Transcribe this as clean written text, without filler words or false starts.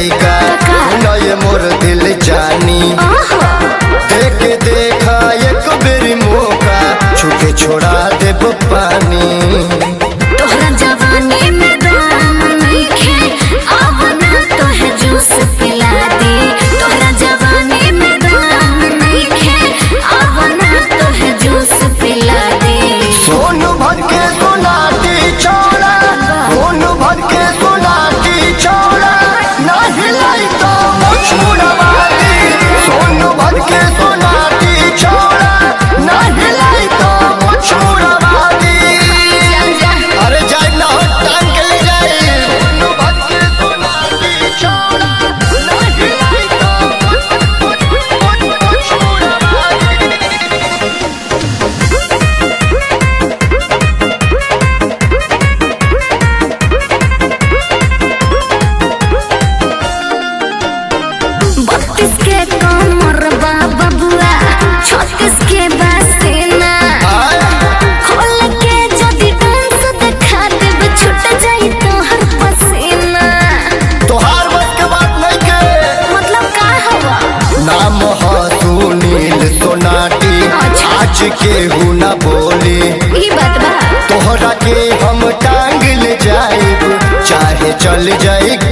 लइका नए मोर दिल जानी देख देखा एक बेरी मौका छुके छोड़ा देब पानी। तोहरा जवानी में दम नइखे अब ना तोहे जूस पिला दी। तोहरा जवानी में दम नइखे अब ना तोहे जूस पिला दी। सोन भर के सोनाटी छोड़ा सोन भर के सोनाटी छोड़ा ना हिलाई तो मुछुड़वा दी। सोन भर के सोनाटी छोड़ा ना हिलाई तो मुछुड़वा दी। अरे जाए ना टांग के ले जाए। सोन भर के सोनाटी छोड़ा ना हिलाई तो मुछुड़वा दी। बत्तीस के कमर बा बबुआ 36 के बासेना खोल के जदी डांस देखा देब छूट जाई तोहर पसीना। तोहार बस के बात नहीं के मतलब का हवा नाम ह सुनील सोनाटी आज केहू न बोली। ई बात बा तोहरा के हम टांग ले जाइब चाहे चल जाए